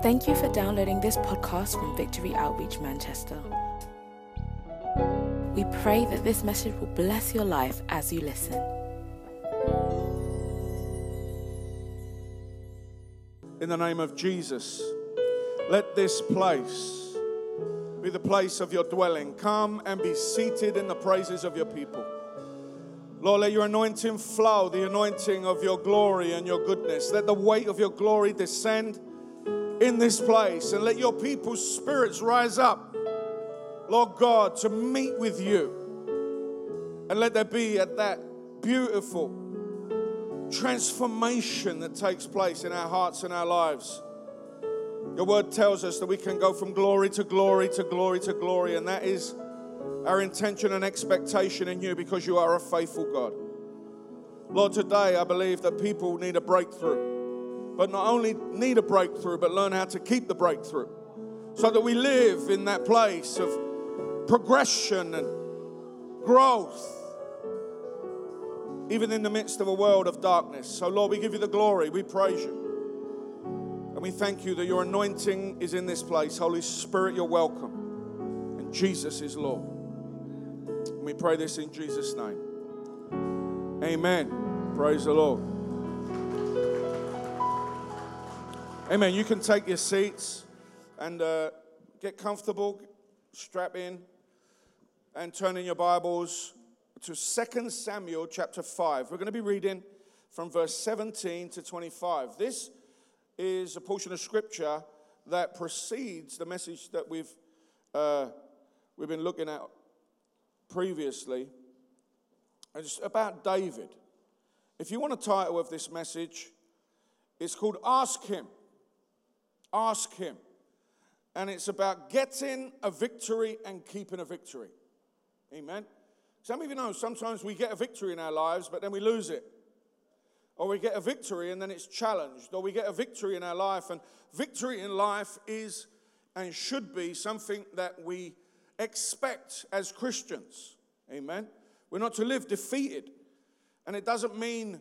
Thank you for downloading this podcast from Victory Outreach Manchester. We pray that this message will bless your life as you listen. In the name of Jesus, let this place be the place of your dwelling. Come and be seated in the praises of your people. Lord, let your anointing flow, the anointing of your glory and your goodness. Let the weight of your glory descend in this place, and let your people's spirits rise up, Lord God, to meet with you. And let there be at that beautiful transformation that takes place in our hearts and our lives. Your word tells us that we can go from glory to glory to glory to glory, and that is our intention and expectation in you, because you are a faithful God. Lord, today I believe that people need a breakthrough. But not only need a breakthrough, but learn how to keep the breakthrough, so that we live in that place of progression and growth, even in the midst of a world of darkness. So Lord, we give you the glory, we praise you, and we thank you that your anointing is in this place. Holy Spirit, you're welcome, and Jesus is Lord. And we pray this in Jesus' name. Amen. Praise the Lord. Amen. You can take your seats and get comfortable, strap in, and turn in your Bibles to 2 Samuel chapter 5. We're going to be reading from verse 17 to 25. This is a portion of Scripture that precedes the message that we've been looking at previously. It's about David. If you want a title of this message, it's called Ask Him. Ask Him. And it's about getting a victory and keeping a victory. Amen. Some of you know sometimes we get a victory in our lives, but then we lose it. Or we get a victory and then it's challenged. Or we get a victory in our life, and victory in life is and should be something that we expect as Christians. Amen. We're not to live defeated. And it doesn't mean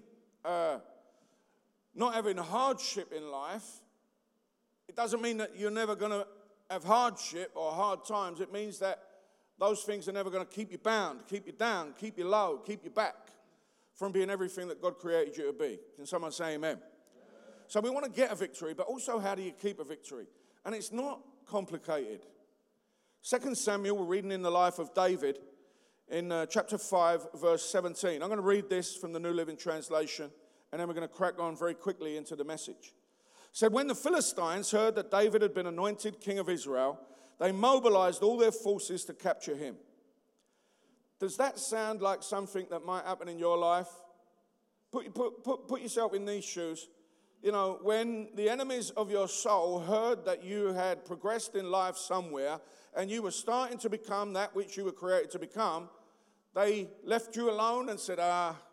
not having hardship in life. It doesn't mean that you're never going to have hardship or hard times. It means that those things are never going to keep you bound, keep you down, keep you low, keep you back from being everything that God created you to be. Can someone say amen? So we want to get a victory, but also how do you keep a victory? And it's not complicated. 2 Samuel, we're reading in the life of David in chapter 5, verse 17. I'm going to read this from the New Living Translation, and then we're going to crack on very quickly into the message. It said, when the Philistines heard that David had been anointed king of Israel, they mobilized all their forces to capture him. Does that sound like something that might happen in your life? Put yourself in these shoes. You know, when the enemies of your soul heard that you had progressed in life somewhere and you were starting to become that which you were created to become, they left you alone and said,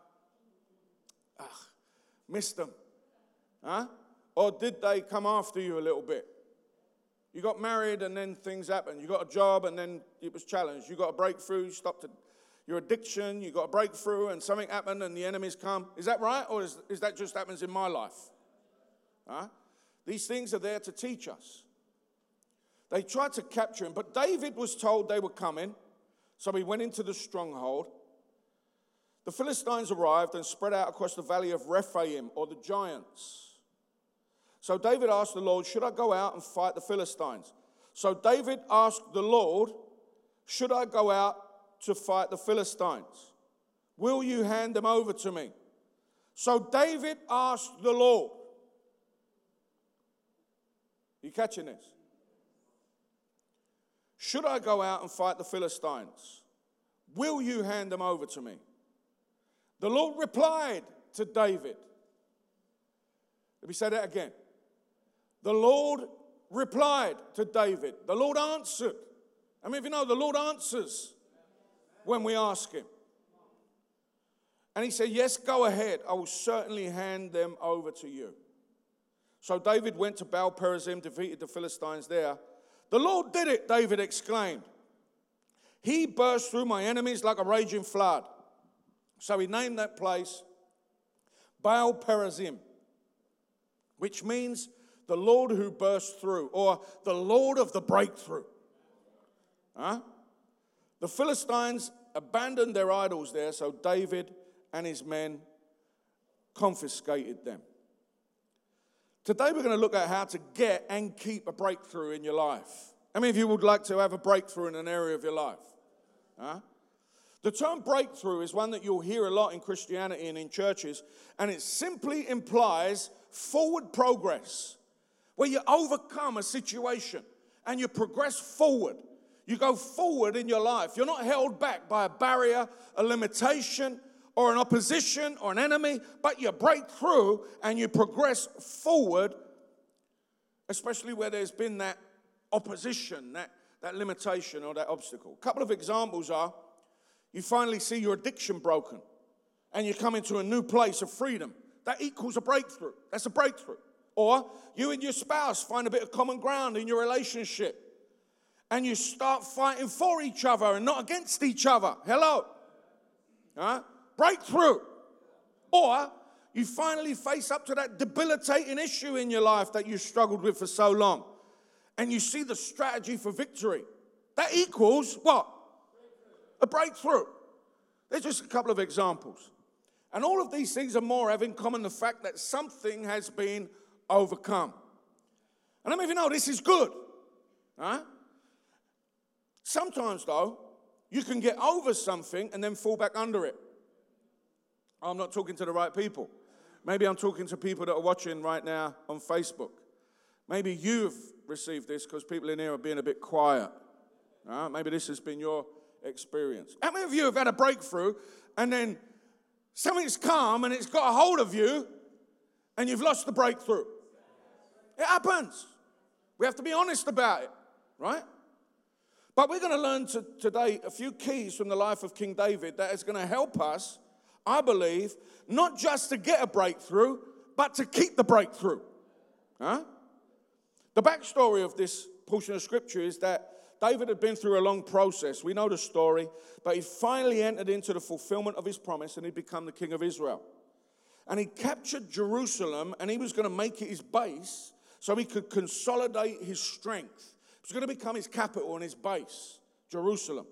missed them. Huh? Or did they come after you a little bit? You got married and then things happened. You got a job and then it was challenged. You got a breakthrough, you stopped your addiction, you got a breakthrough and something happened and the enemies come. Is that right? Or is that just happens in my life? Huh? These things are there to teach us. They tried to capture him, but David was told they were coming, so he went into the stronghold. The Philistines arrived and spread out across the valley of Rephaim, or the giants. So David asked the Lord, should I go out and fight the Philistines? So David asked the Lord, should I go out to fight the Philistines? Will you hand them over to me? So David asked the Lord. You catching this? Should I go out and fight the Philistines? Will you hand them over to me? The Lord replied to David. Let me say that again. The Lord replied to David. The Lord answered. I mean, if you know, the Lord answers when we ask him. And he said, yes, go ahead. I will certainly hand them over to you. So David went to Baal Perazim, defeated the Philistines there. The Lord did it, David exclaimed. He burst through my enemies like a raging flood. So he named that place Baal Perazim, which means the Lord who burst through, or the Lord of the breakthrough. The Philistines abandoned their idols there, so David and his men confiscated them. Today we're going to look at how to get and keep a breakthrough in your life. How many of you would like to have a breakthrough in an area of your life? The term breakthrough is one that you'll hear a lot in Christianity and in churches, and it simply implies forward progress, where you overcome a situation and you progress forward. You go forward in your life. You're not held back by a barrier, a limitation, or an opposition or an enemy, but you break through and you progress forward, especially where there's been that opposition, that limitation or that obstacle. A couple of examples are, you finally see your addiction broken and you come into a new place of freedom. That equals a breakthrough. That's a breakthrough. Or you and your spouse find a bit of common ground in your relationship and you start fighting for each other and not against each other. Hello. Breakthrough. Or you finally face up to that debilitating issue in your life that you struggled with for so long. And you see the strategy for victory. That equals what? A breakthrough. There's just a couple of examples. And all of these things and more have in common the fact that something has been overcome. And I mean, you know, this is good. Sometimes, though, you can get over something and then fall back under it. I'm not talking to the right people. Maybe I'm talking to people that are watching right now on Facebook. Maybe you've received this because people in here are being a bit quiet. Maybe this has been your experience. How many of you have had a breakthrough and then something's come and it's got a hold of you and you've lost the breakthrough? It happens. We have to be honest about it, right? But we're going to learn today a few keys from the life of King David that is going to help us, I believe, not just to get a breakthrough, but to keep the breakthrough. The backstory of this portion of Scripture is that David had been through a long process. We know the story, but he finally entered into the fulfillment of his promise and he'd become the king of Israel. And he captured Jerusalem and he was going to make it his base so he could consolidate his strength. It was going to become his capital and his base, Jerusalem.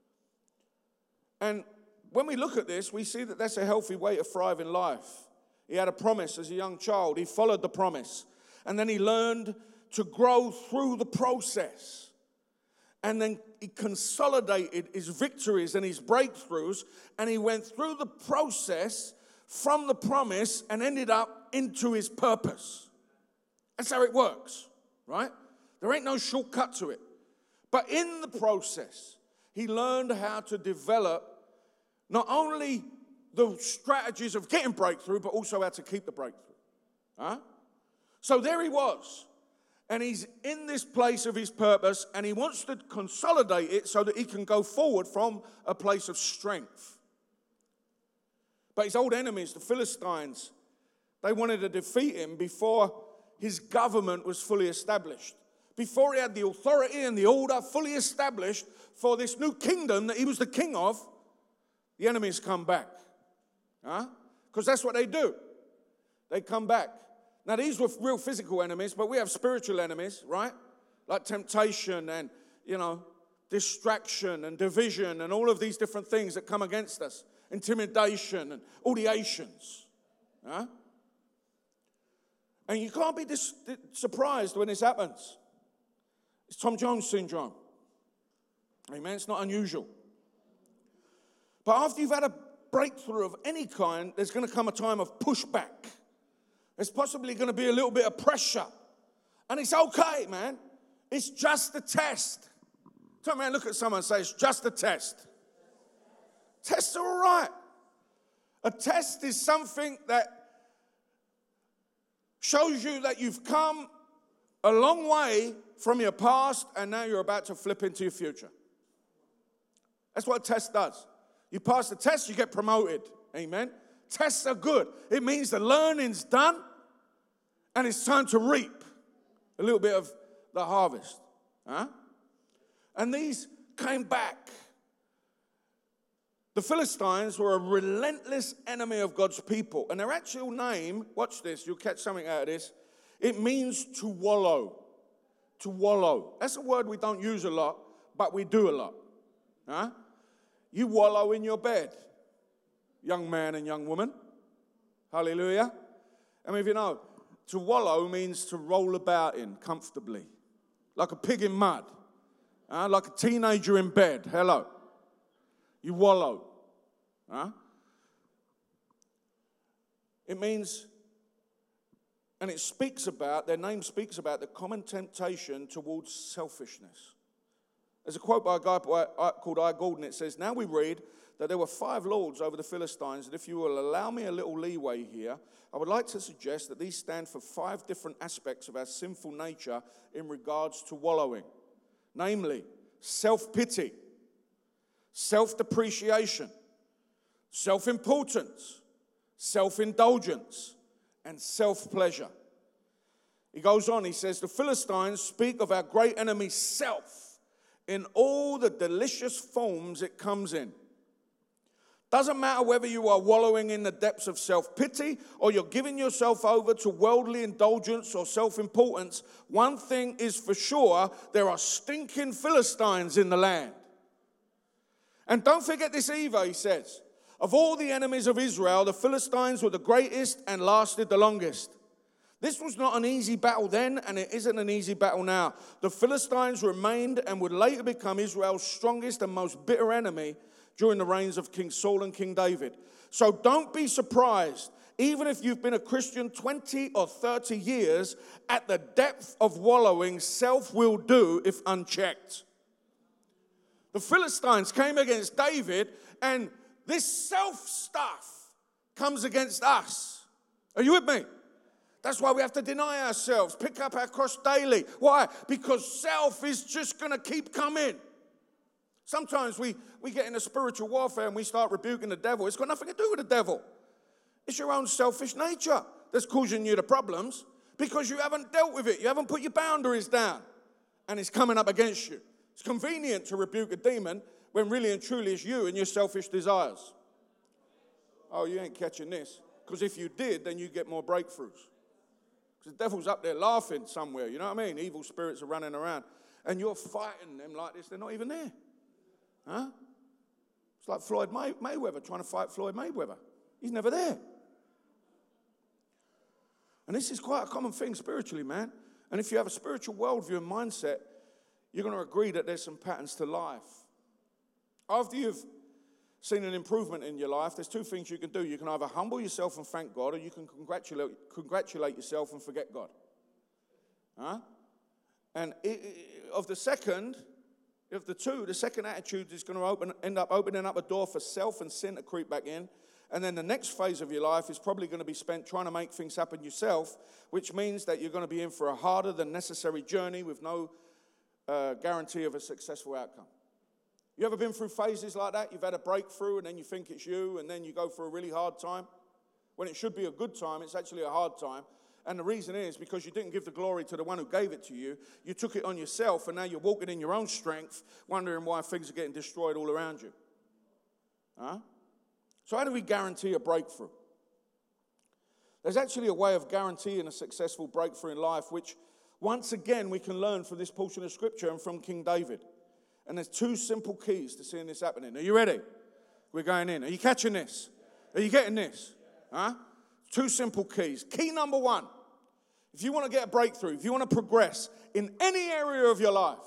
And when we look at this, we see that that's a healthy way to thrive in life. He had a promise as a young child. He followed the promise. And then he learned to grow through the process. And then he consolidated his victories and his breakthroughs. And he went through the process from the promise and ended up into his purpose. That's how it works, right? There ain't no shortcut to it. But in the process, he learned how to develop not only the strategies of getting breakthrough, but also how to keep the breakthrough. So there he was. And he's in this place of his purpose, and he wants to consolidate it so that he can go forward from a place of strength. But his old enemies, the Philistines, they wanted to defeat him before his government was fully established. Before he had the authority and the order fully established for this new kingdom that he was the king of, the enemies come back. Because that's what they do. They come back. Now, these were real physical enemies, but we have spiritual enemies, right? Like temptation and, distraction and division and all of these different things that come against us. Intimidation and all the Asians. And you can't be surprised when this happens. It's Tom Jones syndrome. Amen. It's not unusual. But after you've had a breakthrough of any kind, there's going to come a time of pushback. There's possibly going to be a little bit of pressure. And it's okay, man. It's just a test. Turn around, look at someone and say, it's just a test. Tests are all right. A test is something that shows you that you've come a long way from your past and now you're about to flip into your future. That's what a test does. You pass the test, you get promoted. Amen. Tests are good. It means the learning's done and it's time to reap a little bit of the harvest. And these came back. The Philistines were a relentless enemy of God's people. And their actual name, watch this, you'll catch something out of this, It means to wallow. To wallow. That's a word we don't use a lot, but we do a lot. Huh? You wallow in your bed, young man and young woman. Hallelujah. I mean, if you know, to wallow means to roll about in comfortably, like a pig in mud, like a teenager in bed. Hello. You wallow. Huh? It means, and it speaks about, their name speaks about the common temptation towards selfishness. There's a quote by a guy called I. Gordon. It says, now we read that there were 5 lords over the Philistines, and if you will allow me a little leeway here, I would like to suggest that these stand for 5 different aspects of our sinful nature in regards to wallowing. Namely, self-pity, self-depreciation, self-importance, self-indulgence, and self-pleasure. He goes on, he says, the Philistines speak of our great enemy, self, in all the delicious forms it comes in. Doesn't matter whether you are wallowing in the depths of self-pity or you're giving yourself over to worldly indulgence or self-importance, one thing is for sure, there are stinking Philistines in the land. And don't forget this either, he says. Of all the enemies of Israel, the Philistines were the greatest and lasted the longest. This was not an easy battle then, and it isn't an easy battle now. The Philistines remained and would later become Israel's strongest and most bitter enemy during the reigns of King Saul and King David. So don't be surprised, even if you've been a Christian 20 or 30 years, at the depth of wallowing self will do if unchecked. The Philistines came against David, and this self stuff comes against us. Are you with me? That's why we have to deny ourselves, pick up our cross daily. Why? Because self is just going to keep coming. Sometimes we get into spiritual warfare and we start rebuking the devil. It's got nothing to do with the devil. It's your own selfish nature that's causing you the problems because you haven't dealt with it. You haven't put your boundaries down. And it's coming up against you. It's convenient to rebuke a demon when really and truly it's you and your selfish desires. Oh, you ain't catching this. Because if you did, then you'd get more breakthroughs. Because the devil's up there laughing somewhere, you know what I mean? Evil spirits are running around. And you're fighting them like this, they're not even there. Huh? It's like Floyd Mayweather trying to fight Floyd Mayweather. He's never there. And this is quite a common thing spiritually, man. And if you have a spiritual worldview and mindset, you're going to agree that there's some patterns to life. After you've seen an improvement in your life, there's 2 things you can do. You can either humble yourself and thank God, or you can congratulate yourself and forget God. Huh? And of the second attitude is going to end up opening up a door for self and sin to creep back in. And then the next phase of your life is probably going to be spent trying to make things happen yourself, which means that you're going to be in for a harder than necessary journey with no guarantee of a successful outcome. You ever been through phases like that? You've had a breakthrough and then you think it's you and then you go through a really hard time. When it should be a good time, it's actually a hard time. And the reason is because you didn't give the glory to the one who gave it to you. You took it on yourself and now you're walking in your own strength, wondering why things are getting destroyed all around you. Huh? So how do we guarantee a breakthrough? There's actually a way of guaranteeing a successful breakthrough in life, which once again we can learn from this portion of Scripture and from King David. And there's 2 simple keys to seeing this happening. Are you ready? We're going in. Are you catching this? Are you getting this? Huh? 2 simple keys. Key number 1. If you want to get a breakthrough, if you want to progress in any area of your life,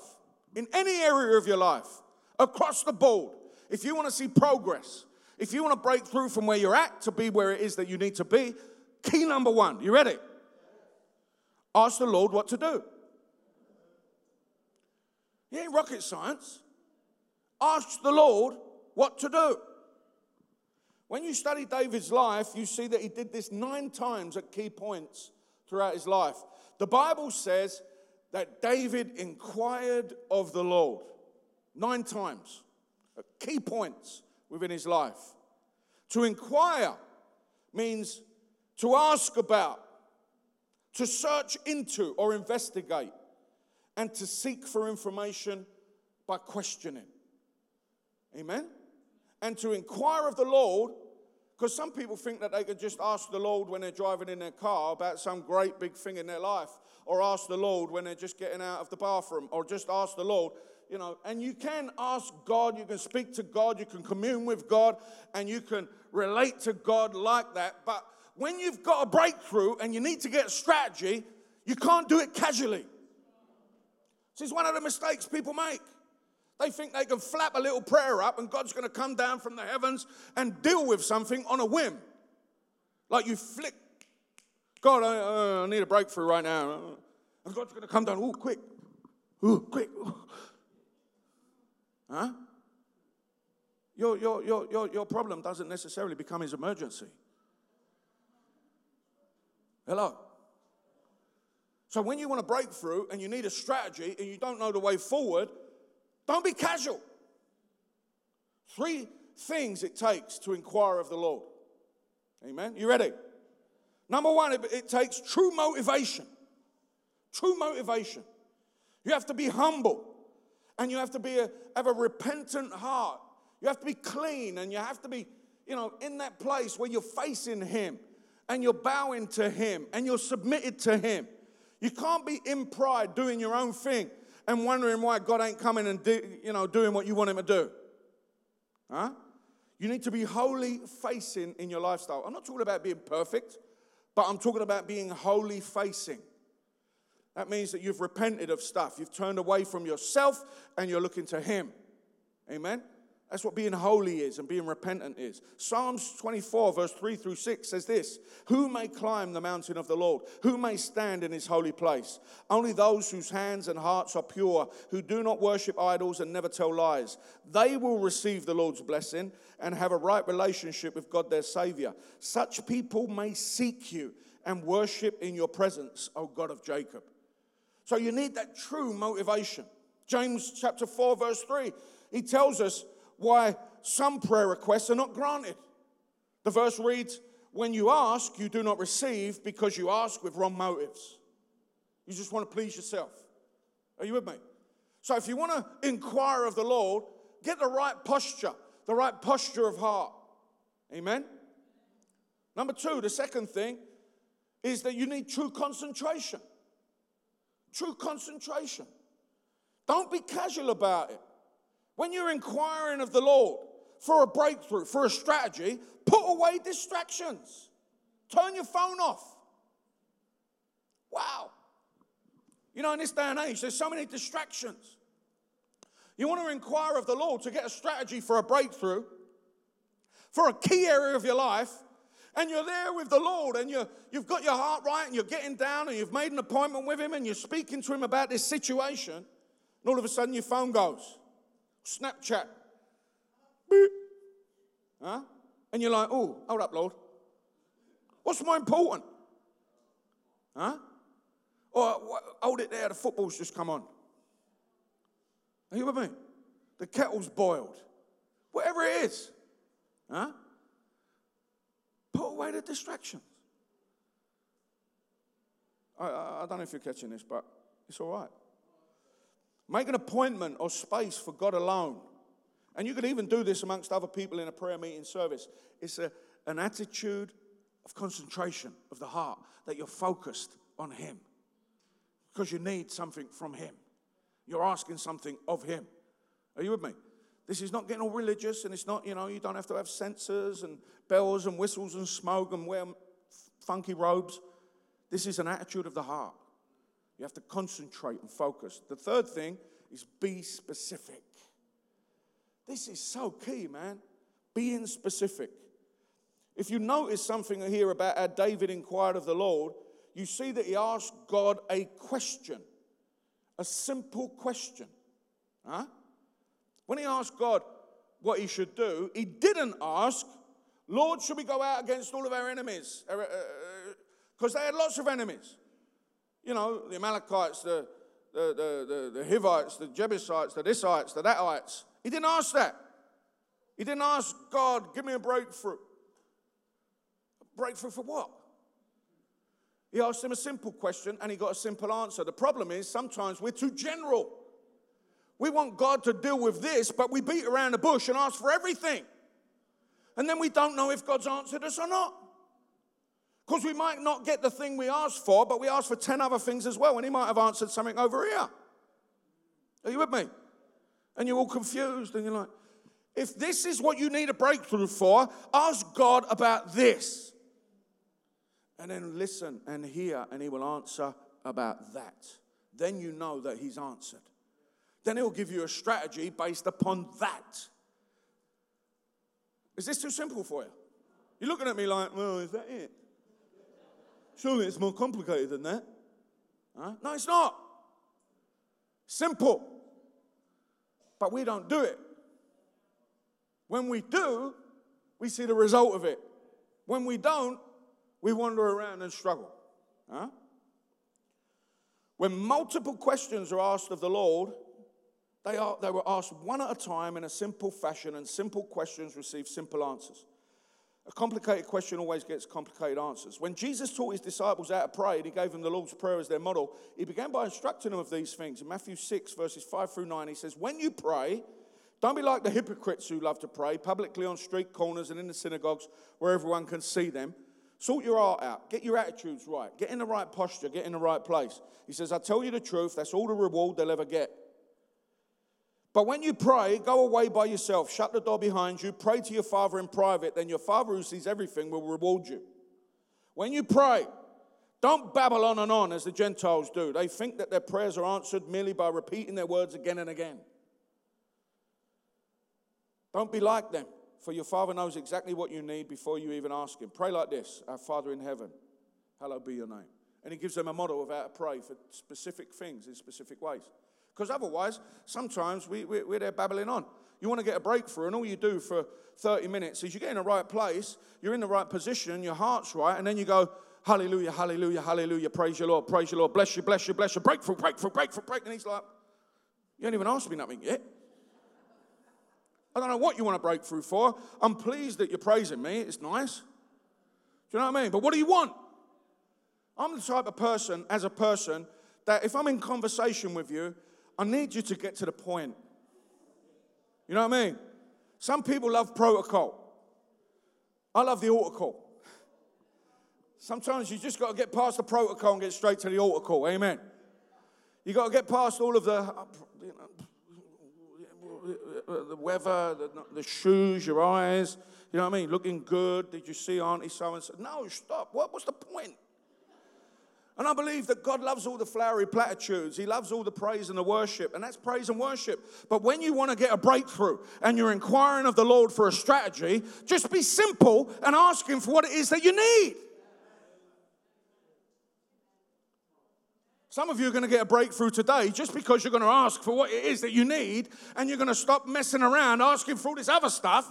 across the board, if you want to see progress, if you want to break through from where you're at to be where it is that you need to be, key number 1. You ready? Ask the Lord what to do. It ain't rocket science. Ask the Lord what to do. When you study David's life, you see that he did this 9 times at key points throughout his life. The Bible says that David inquired of the Lord 9 times at key points within his life. To inquire means to ask about, to search into or investigate, and to seek for information by questioning. Amen? And to inquire of the Lord Because some people think that they could just ask the Lord when they're driving in their car about some great big thing in their life, or ask the Lord when they're just getting out of the bathroom, or just ask the Lord, you know. And you can ask God, you can speak to God, you can commune with God, and you can relate to God like that. But when you've got a breakthrough and you need to get a strategy, you can't do it casually. This is one of the mistakes people make. They think they can flap a little prayer up and God's going to come down from the heavens and deal with something on a whim. Like you flick, God, I need a breakthrough right now. And God's going to come down, quick. Quick. Huh? Your problem doesn't necessarily become his emergency. Hello? So when you want a breakthrough and you need a strategy and you don't know the way forward, don't be casual. 3 things it takes to inquire of the Lord. Amen? You ready? Number 1, it takes true motivation. True motivation. You have to be humble. And you have to have a repentant heart. You have to be clean. And you have to be, in that place where you're facing him. And you're bowing to him. And you're submitted to him. You can't be in pride doing your own thing and wondering why God ain't coming and doing what you want him to do. Huh? You need to be wholly facing in your lifestyle. I'm not talking about being perfect, but I'm talking about being wholly facing. That means that you've repented of stuff. You've turned away from yourself and you're looking to him. Amen? That's what being holy is and being repentant is. Psalms 24, verse 3 through 6 says this: Who may climb the mountain of the Lord? Who may stand in his holy place? Only those whose hands and hearts are pure, who do not worship idols and never tell lies. They will receive the Lord's blessing and have a right relationship with God their Savior. Such people may seek you and worship in your presence, O God of Jacob. So you need that true motivation. James chapter 4, verse 3, he tells us why some prayer requests are not granted. The verse reads, when you ask, you do not receive because you ask with wrong motives. You just want to please yourself. Are you with me? So if you want to inquire of the Lord, get the right posture of heart. Amen? Number 2, the second thing is that you need true concentration. True concentration. Don't be casual about it. When you're inquiring of the Lord for a breakthrough, for a strategy, put away distractions. Turn your phone off. Wow. In this day and age, there's so many distractions. You want to inquire of the Lord to get a strategy for a breakthrough, for a key area of your life, and you're there with the Lord, and you've got your heart right, and you're getting down, and you've made an appointment with him, and you're speaking to him about this situation, and all of a sudden your phone goes. Snapchat. Beep. Huh? And you're like, oh, hold up, Lord. What's more important? Huh? Or hold it there, the football's just come on. Are you with me? The kettle's boiled. Whatever it is. Huh? Put away the distractions. I don't know if you're catching this, but it's all right. Make an appointment or space for God alone. And you can even do this amongst other people in a prayer meeting service. It's an attitude of concentration of the heart, that you're focused on him. Because you need something from him. You're asking something of him. Are you with me? This is not getting all religious, and it's not, you don't have to have censers and bells and whistles and smoke and wear funky robes. This is an attitude of the heart. You have to concentrate and focus. The third thing is be specific. This is so key, man. Being specific. If you notice something here about how David inquired of the Lord, you see that he asked God a question. A simple question. Huh? When he asked God what he should do, he didn't ask, Lord, should we go out against all of our enemies? Because they had lots of enemies. The Amalekites, the Hivites, the Jebusites, the Thisites, the Thathites. He didn't ask that. He didn't ask God, give me a breakthrough. A breakthrough for what? He asked him a simple question and he got a simple answer. The problem is sometimes we're too general. We want God to deal with this, but we beat around the bush and ask for everything. And then we don't know if God's answered us or not. Because we might not get the thing we asked for, but we asked for 10 other things as well, and he might have answered something over here. Are you with me? And you're all confused, and you're like, if this is what you need a breakthrough for, ask God about this. And then listen and hear, and he will answer about that. Then you know that he's answered. Then he'll give you a strategy based upon that. Is this too simple for you? You're looking at me like, well, is that it? Surely it's more complicated than that. Huh? No, it's not. Simple. But we don't do it. When we do, we see the result of it. When we don't, we wander around and struggle. Huh? When multiple questions are asked of the Lord, they were asked one at a time in a simple fashion, and simple questions receive simple answers. A complicated question always gets complicated answers. When Jesus taught his disciples how to pray, and he gave them the Lord's Prayer as their model, he began by instructing them of these things. In Matthew 6, verses 5 through 9, he says, when you pray, don't be like the hypocrites who love to pray publicly on street corners and in the synagogues where everyone can see them. Sort your heart out. Get your attitudes right. Get in the right posture. Get in the right place. He says, I tell you the truth, that's all the reward they'll ever get. But when you pray, go away by yourself. Shut the door behind you. Pray to your Father in private. Then your Father who sees everything will reward you. When you pray, don't babble on and on as the Gentiles do. They think that their prayers are answered merely by repeating their words again and again. Don't be like them, for your Father knows exactly what you need before you even ask him. Pray like this, our Father in heaven, hallowed be your name. And he gives them a model of how to pray for specific things in specific ways. Because otherwise, sometimes we're there babbling on. You want to get a breakthrough, and all you do for 30 minutes is you get in the right place, you're in the right position, your heart's right, and then you go, hallelujah, hallelujah, hallelujah, praise your Lord, bless you, bless you, bless you, breakthrough, breakthrough, breakthrough, breakthrough. And he's like, you ain't even asked me nothing yet. I don't know what you want a breakthrough for. I'm pleased that you're praising me. It's nice. Do you know what I mean? But what do you want? I'm the type of person, as a person, that if I'm in conversation with you, I need you to get to the point. You know what I mean? Some people love protocol. I love the altar call. Sometimes you just got to get past the protocol and get straight to the altar call. Amen. You got to get past all of the weather, the shoes, your eyes. You know what I mean? Looking good. Did you see Auntie so-and-so? No, stop. What's the point? And I believe that God loves all the flowery platitudes. He loves all the praise and the worship, and that's praise and worship. But when you want to get a breakthrough and you're inquiring of the Lord for a strategy, just be simple and ask him for what it is that you need. Some of you are going to get a breakthrough today just because you're going to ask for what it is that you need, and you're going to stop messing around asking for all this other stuff.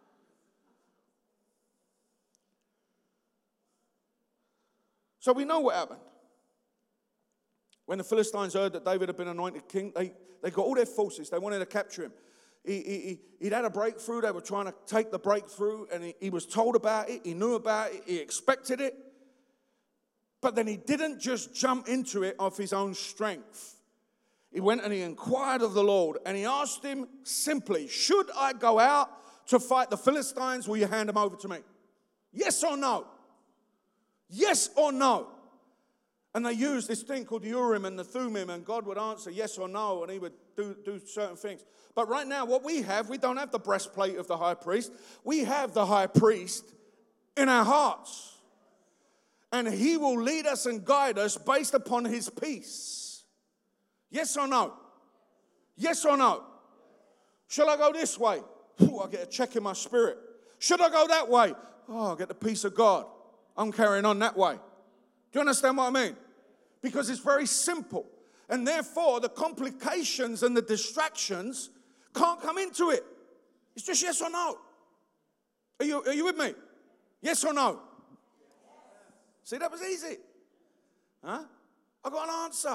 So we know what happened. When the Philistines heard that David had been anointed king, they got all their forces. They wanted to capture him. He'd had a breakthrough. They were trying to take the breakthrough, and he was told about it. He knew about it. He expected it. But then he didn't just jump into it of his own strength. He went and he inquired of the Lord, and he asked him simply, should I go out to fight the Philistines? Will you hand them over to me? Yes or no? Yes or no? And they used this thing called the Urim and the Thummim, and God would answer yes or no, and he would do certain things. But right now, what we don't have the breastplate of the high priest. We have the high priest in our hearts. And he will lead us and guide us based upon his peace. Yes or no? Yes or no? Shall I go this way? I get a check in my spirit. Should I go that way? I get the peace of God. I'm carrying on that way. Do you understand what I mean? Because it's very simple. And therefore, the complications and the distractions can't come into it. It's just yes or no. Are you with me? Yes or no? See, that was easy. Huh? I got an answer.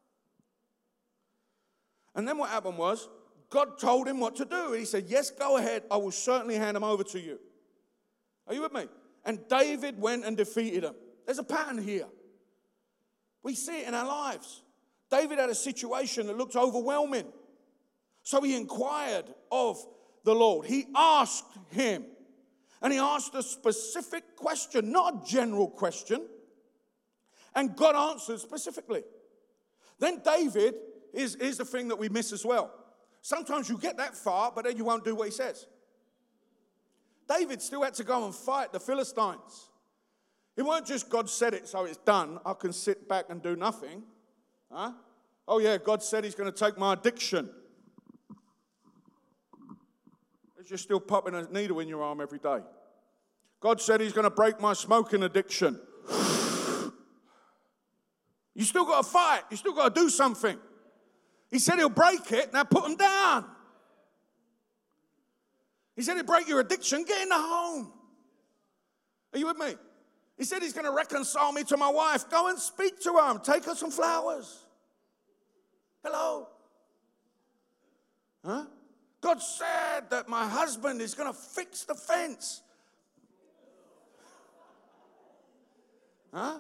And then what happened was, God told him what to do. He said, yes, go ahead. I will certainly hand them over to you. Are you with me? And David went and defeated them. There's a pattern here. We see it in our lives. David had a situation that looked overwhelming. So he inquired of the Lord. He asked him. And he asked a specific question, not a general question. And God answered specifically. Then David, here's the thing that we miss as well. Sometimes you get that far, but then you won't do what he says. David still had to go and fight the Philistines. It weren't just God said it, so it's done. I can sit back and do nothing. Huh? Oh yeah, God said he's going to take my addiction. You're still popping a needle in your arm every day. God said he's going to break my smoking addiction. You still got to fight. You still got to do something. He said he'll break it. Now put him down. He said he'll break your addiction. Get in the home. Are you with me? He said he's going to reconcile me to my wife. Go and speak to her. Take her some flowers. Hello? Huh? God said that my husband is going to fix the fence. Huh?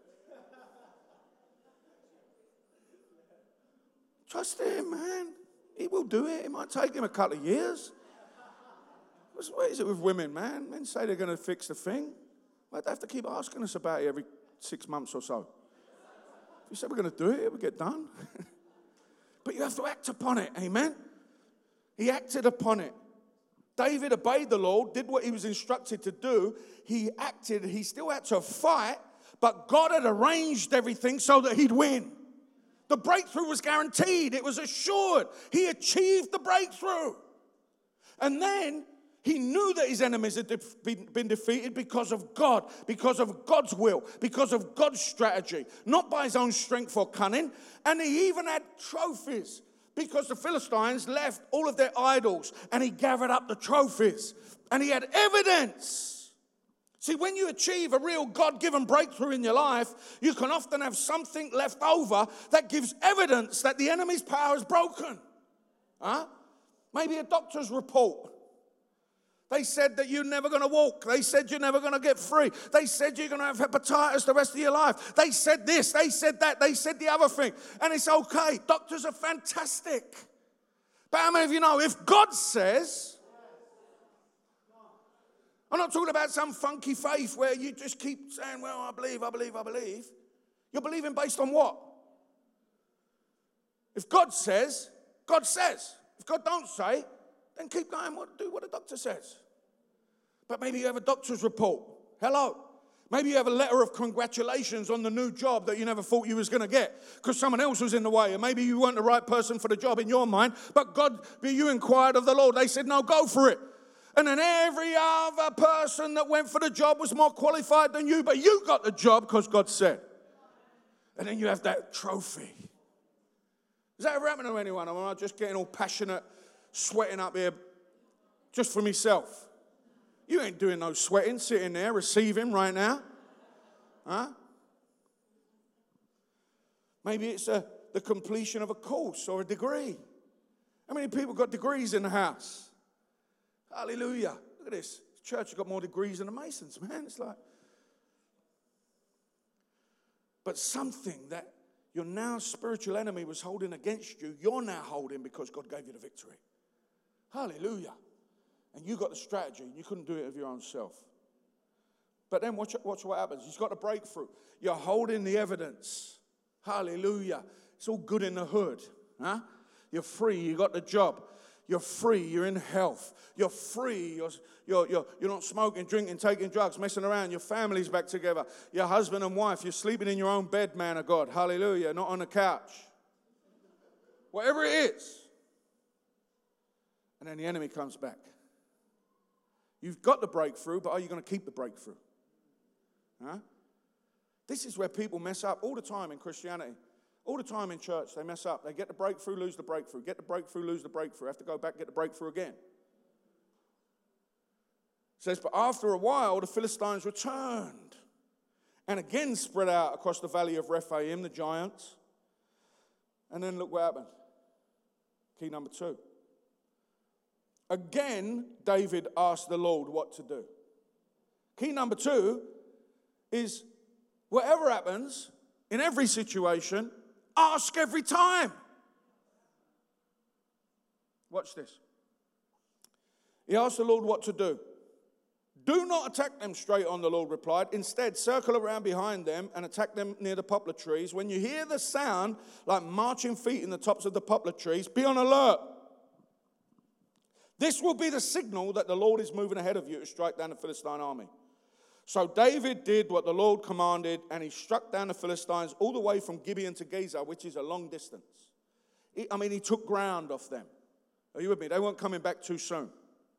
Trust him, man. He will do it. It might take him a couple of years. What is it with women, man? Men say they're going to fix the thing. Well, they have to keep asking us about it every 6 months or so. If you say we're going to do it, it will get done. But you have to act upon it, amen? He acted upon it. David obeyed the Lord, did what he was instructed to do. He acted. He still had to fight, but God had arranged everything so that he'd win. The breakthrough was guaranteed. It was assured. He achieved the breakthrough. And then he knew that his enemies had been defeated because of God, because of God's will, because of God's strategy, not by his own strength or cunning. And he even had trophies because the Philistines left all of their idols and he gathered up the trophies and he had evidence. See, when you achieve a real God-given breakthrough in your life, you can often have something left over that gives evidence that the enemy's power is broken. Huh? Maybe a doctor's report. They said that you're never going to walk. They said you're never going to get free. They said you're going to have hepatitis the rest of your life. They said this, they said that, they said the other thing. And it's okay. Doctors are fantastic. But how many of you know, if God says, I'm not talking about some funky faith where you just keep saying, well, I believe. You're believing based on what? If God says, God says. If God don't say, then keep going, do what the doctor says. But maybe you have a doctor's report. Hello. Maybe you have a letter of congratulations on the new job that you never thought you was going to get because someone else was in the way. And maybe you weren't the right person for the job in your mind. But you inquired of the Lord. They said, no, go for it. And then every other person that went for the job was more qualified than you. But you got the job because God said. And then you have that trophy. Has that ever happened to anyone? Or am I just getting all passionate, sweating up here just for myself? You ain't doing no sweating, sitting there, receiving right now. Huh? Maybe it's the completion of a course or a degree. How many people got degrees in the house? Hallelujah. Look at this. The church has got more degrees than the Masons, man. It's like. But something that your now spiritual enemy was holding against you, you're now holding because God gave you the victory. Hallelujah. And you got the strategy. You couldn't do it of your own self. But then watch what happens. He's got a breakthrough. You're holding the evidence. Hallelujah. It's all good in the hood. Huh? You're free. You got the job. You're free. You're in health. You're free. You're not smoking, drinking, taking drugs, messing around. Your family's back together. Your husband and wife. You're sleeping in your own bed, man of God. Hallelujah. Not on a couch. Whatever it is. And then the enemy comes back. You've got the breakthrough, but are you going to keep the breakthrough? Huh? This is where people mess up all the time in Christianity. All the time in church, they mess up. They get the breakthrough, lose the breakthrough. Get the breakthrough, lose the breakthrough. Have to go back, get the breakthrough again. It says, but after a while, the Philistines returned and again spread out across the valley of Rephaim, the giants. And then look what happened. Key number 2. Again, David asked the Lord what to do. Key number 2 is whatever happens in every situation, ask every time. Watch this. He asked the Lord what to do. Do not attack them straight on, the Lord replied. Instead, circle around behind them and attack them near the poplar trees. When you hear the sound, like marching feet in the tops of the poplar trees, be on alert. This will be the signal that the Lord is moving ahead of you to strike down the Philistine army. So David did what the Lord commanded, and he struck down the Philistines all the way from Gibeon to Gezer, which is a long distance. He took ground off them. Are you with me? They weren't coming back too soon.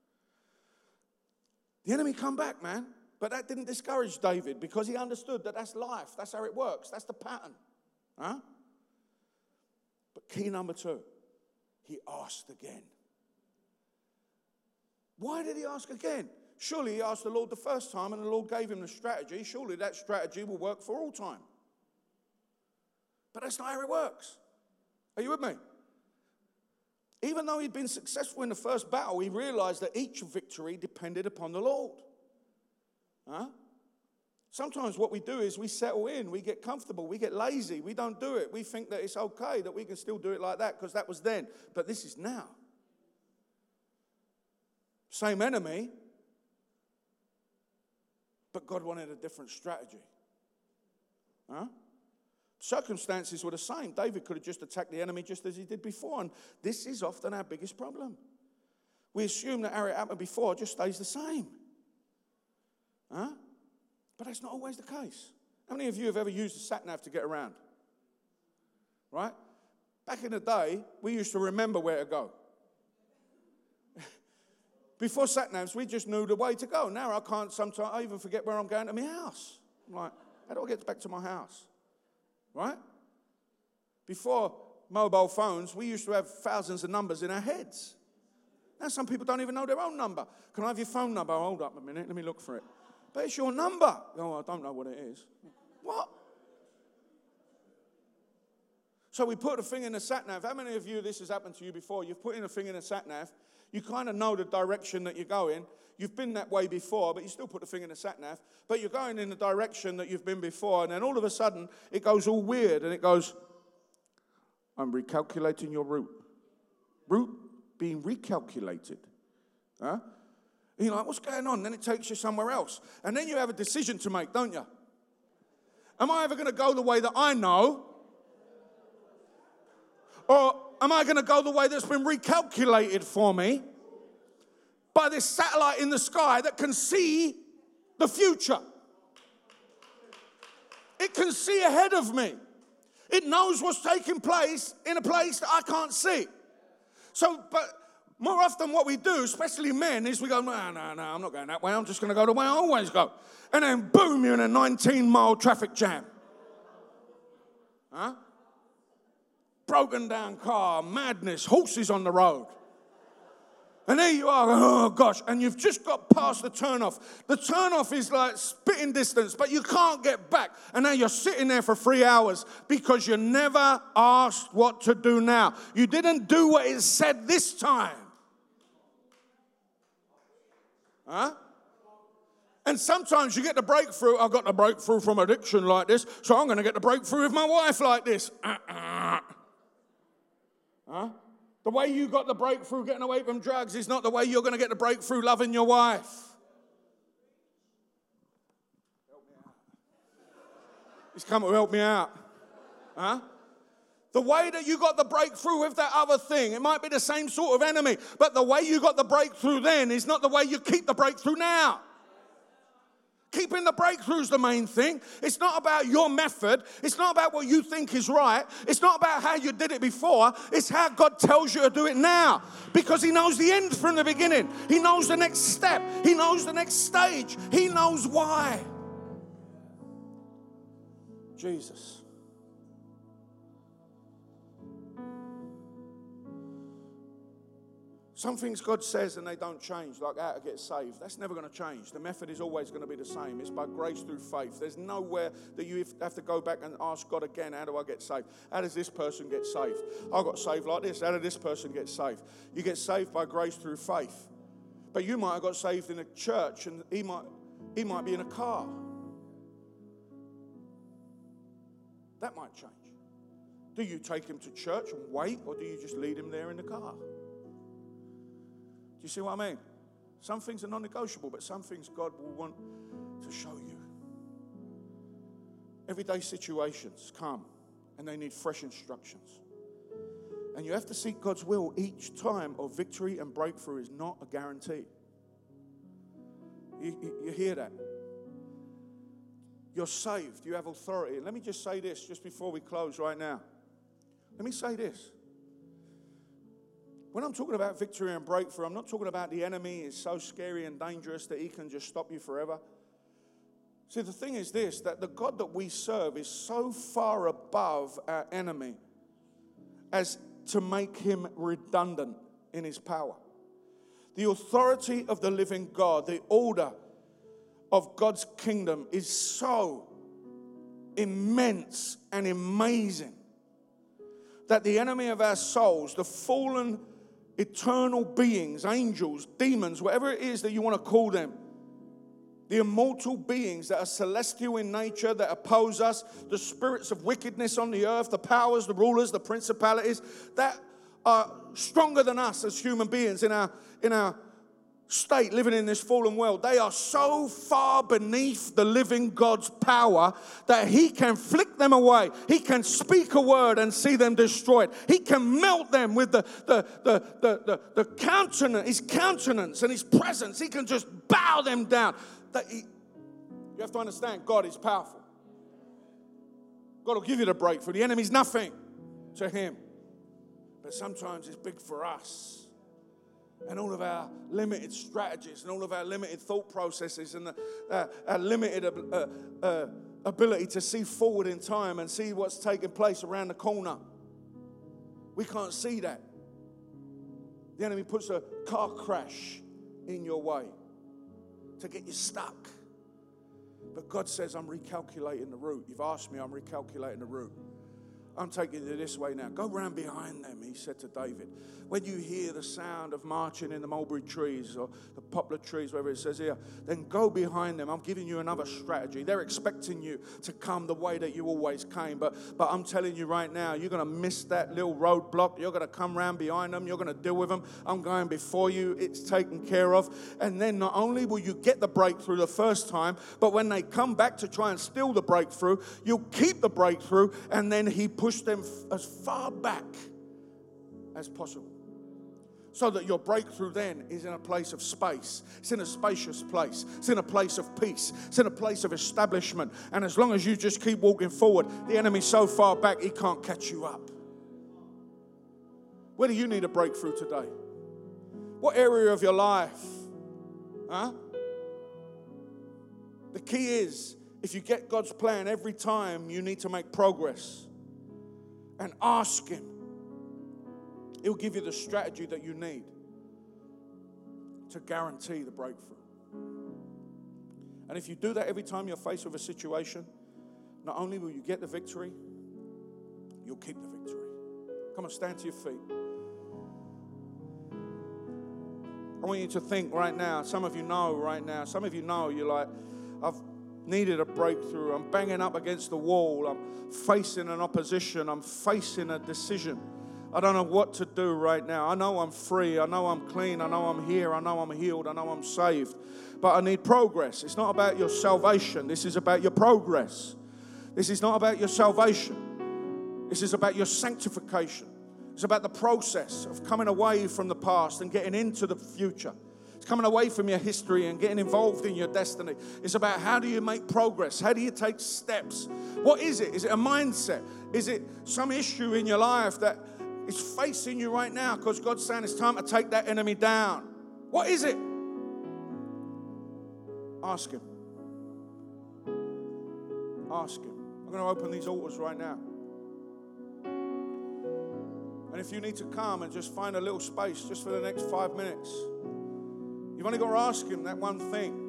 The enemy come back, man. But that didn't discourage David because he understood that that's life. That's how it works. That's the pattern. Huh? But key number 2, he asked again. Why did he ask again? Surely he asked the Lord the first time and the Lord gave him the strategy. Surely that strategy will work for all time. But that's not how it works. Are you with me? Even though he'd been successful in the first battle, he realized that each victory depended upon the Lord. Huh? Sometimes what we do is we settle in, we get comfortable, we get lazy, we don't do it. We think that it's okay, that we can still do it like that because that was then. But this is now. Same enemy, but God wanted a different strategy. Huh? Circumstances were the same. David could have just attacked the enemy just as he did before. And this is often our biggest problem. We assume that how it happened before just stays the same. Huh? But that's not always the case. How many of you have ever used a sat-nav to get around? Right? Back in the day, we used to remember where to go. Before sat-navs, we just knew the way to go. Now I can't sometimes, I even forget where I'm going to my house. I'm like, how do I get back to my house? Right? Before mobile phones, we used to have thousands of numbers in our heads. Now some people don't even know their own number. Can I have your phone number? Hold up a minute, let me look for it. But it's your number. Oh, I don't know what it is. What? So we put a thing in the sat-nav. How many of you, this has happened to you before, you've put in a thing in a sat-nav, you kind of know the direction that you're going. You've been that way before, but you still put the thing in the sat-nav. But you're going in the direction that you've been before, and then all of a sudden, it goes all weird, and it goes, I'm recalculating your route. Route being recalculated. Huh? And you're like, what's going on? Then it takes you somewhere else. And then you have a decision to make, don't you? Am I ever going to go the way that I know? Or am I going to go the way that's been recalculated for me by this satellite in the sky that can see the future? It can see ahead of me. It knows what's taking place in a place that I can't see. So, but more often what we do, especially men, is we go, no, I'm not going that way. I'm just going to go the way I always go. And then boom, you're in a 19-mile traffic jam. Huh? Broken down car, madness, horses on the road. And there you are, oh gosh, and you've just got past the turnoff. The turnoff is like spitting distance, but you can't get back. And now you're sitting there for 3 hours because you never asked what to do now. You didn't do what it said this time. Huh? And sometimes you get the breakthrough. I got the breakthrough from addiction like this, so I'm going to get the breakthrough with my wife like this. Huh? The way you got the breakthrough getting away from drugs is not the way you're going to get the breakthrough loving your wife. Help me out. He's come to help me out. Huh? The way that you got the breakthrough with that other thing, it might be the same sort of enemy, but the way you got the breakthrough then is not the way you keep the breakthrough now. Keeping the breakthrough is the main thing. It's not about your method. It's not about what you think is right. It's not about how you did it before. It's how God tells you to do it now. Because He knows the end from the beginning. He knows the next step. He knows the next stage. He knows why. Jesus. Some things God says and they don't change, like how to get saved. That's never going to change. The method is always going to be the same. It's by grace through faith. There's nowhere that you have to go back and ask God again, how do I get saved? How does this person get saved? I got saved like this. How did this person get saved? You get saved by grace through faith. But you might have got saved in a church and he might be in a car. That might change. Do you take him to church and wait, or do you just lead him there in the car? Do you see what I mean? Some things are non-negotiable, but some things God will want to show you. Everyday situations come and they need fresh instructions. And you have to seek God's will each time, or victory and breakthrough is not a guarantee. You hear that? You're saved. You have authority. And let me just say this just before we close right now. Let me say this. When I'm talking about victory and breakthrough, I'm not talking about the enemy is so scary and dangerous that he can just stop you forever. See, the thing is this, that the God that we serve is so far above our enemy as to make him redundant in his power. The authority of the living God, the order of God's kingdom is so immense and amazing that the enemy of our souls, the fallen eternal beings, angels, demons, whatever it is that you want to call them, the immortal beings that are celestial in nature, that oppose us, the spirits of wickedness on the earth, the powers, the rulers, the principalities, that are stronger than us as human beings in our state living in this fallen world. They are so far beneath the living God's power that he can flick them away. He can speak a word and see them destroyed. He can melt them with the countenance, his countenance and his presence. He can just bow them down. You have to understand, God is powerful. God will give you the breakthrough. The enemy's nothing to him. But sometimes it's big for us. And all of our limited strategies and all of our limited thought processes and our limited ability to see forward in time and see what's taking place around the corner. We can't see that. The enemy puts a car crash in your way to get you stuck. But God says, I'm recalculating the route. You've asked me, I'm recalculating the route. I'm taking you this way now. Go round behind them, he said to David. When you hear the sound of marching in the mulberry trees or the poplar trees, wherever it says here, then go behind them. I'm giving you another strategy. They're expecting you to come the way that you always came. But I'm telling you right now, you're going to miss that little roadblock. You're going to come round behind them. You're going to deal with them. I'm going before you. It's taken care of. And then not only will you get the breakthrough the first time, but when they come back to try and steal the breakthrough, you'll keep the breakthrough, and then he push them as far back as possible. So that your breakthrough then is in a place of space. It's in a spacious place. It's in a place of peace. It's in a place of establishment. And as long as you just keep walking forward, the enemy's so far back, he can't catch you up. Where do you need a breakthrough today? What area of your life? Huh? The key is, if you get God's plan every time, you need to make progress. And ask him. He'll give you the strategy that you need to guarantee the breakthrough. And if you do that every time you're faced with a situation, not only will you get the victory, you'll keep the victory. Come on, stand to your feet. I want you to think right now. Some of you know right now. Some of you know you're like, I've needed a breakthrough. I'm banging up against the wall. I'm facing an opposition. I'm facing a decision. I don't know what to do right now. I know I'm free. I know I'm clean. I know I'm here. I know I'm healed. I know I'm saved. But I need progress. It's not about your salvation. This is about your progress. This is not about your salvation. This is about your sanctification. It's about the process of coming away from the past and getting into the future. It's coming away from your history and getting involved in your destiny. It's about how do you make progress? How do you take steps? What is it? Is it a mindset? Is it some issue in your life that is facing you right now because God's saying it's time to take that enemy down? What is it? Ask him. Ask him. I'm going to open these altars right now. And if you need to come and just find a little space just for the next 5 minutes, you've only got to ask him that one thing.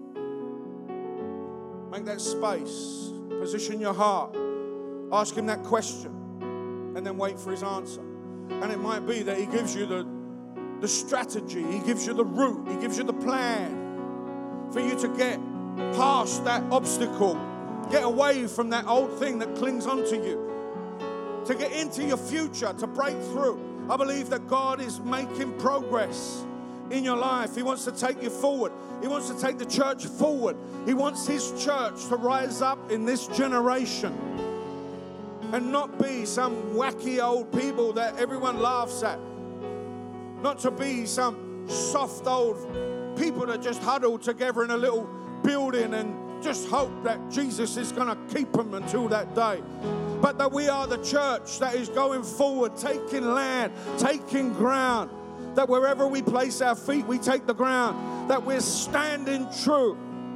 Make that space. Position your heart. Ask him that question. And then wait for his answer. And it might be that he gives you the strategy. He gives you the route. He gives you the plan for you to get past that obstacle. Get away from that old thing that clings onto you. To get into your future, to break through. I believe that God is making progress in your life. He wants to take you forward. He wants to take the church forward. He wants his church to rise up in this generation and not be some wacky old people that everyone laughs at. Not to be some soft old people that just huddle together in a little building and just hope that Jesus is going to keep them until that day. But that we are the church that is going forward, taking land, taking ground. That wherever we place our feet, we take the ground. That we're standing true.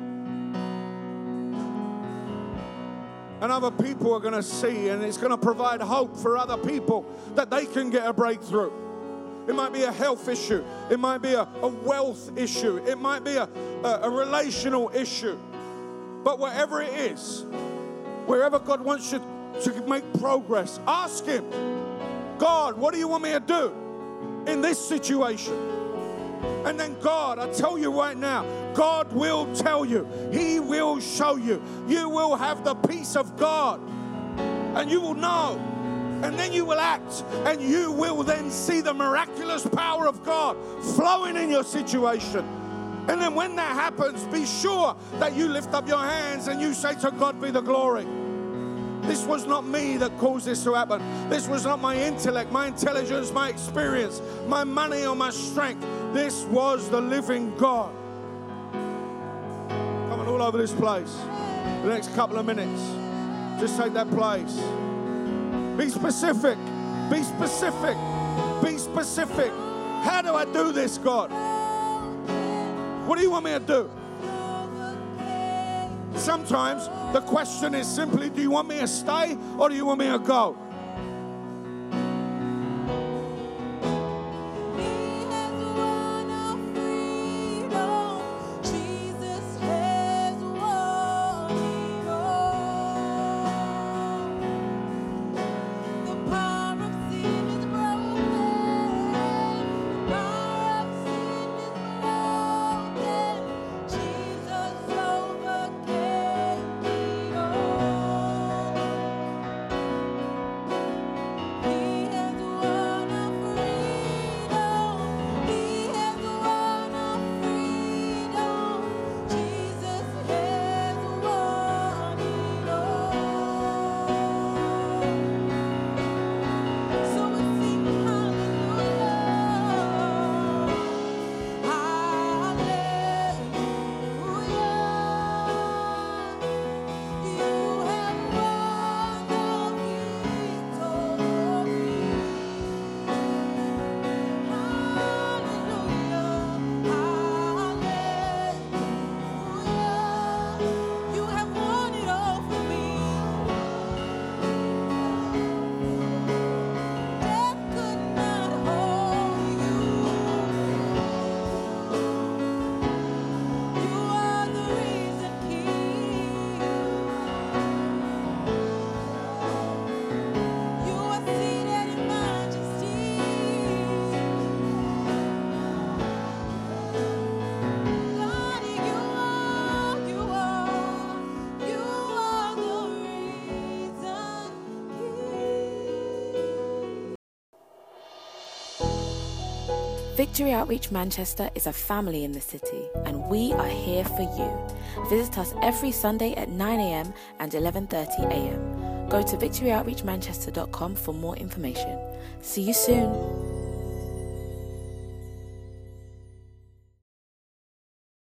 And other people are going to see, and it's going to provide hope for other people that they can get a breakthrough. It might be a health issue. It might be a wealth issue. It might be a relational issue. But whatever it is, wherever God wants you to make progress, ask him, God, what do you want me to do in this situation? And then God, I tell you right now, God will tell you. He will show you. You will have the peace of God. And you will know. And then you will act. And you will then see the miraculous power of God flowing in your situation. And then when that happens, be sure that you lift up your hands and you say, to God be the glory. This was not me that caused this to happen. This was not my intellect, my intelligence, my experience, my money or my strength. This was the living God. Come on, all over this place. The next couple of minutes, just take that place. Be specific. Be specific. Be specific. How do I do this, God? What do you want me to do? Sometimes the question is simply, do you want me to stay or do you want me to go? Victory Outreach Manchester is a family in the city, and we are here for you. Visit us every Sunday at 9 a.m. and 11:30 a.m. Go to victoryoutreachmanchester.com for more information. See you soon.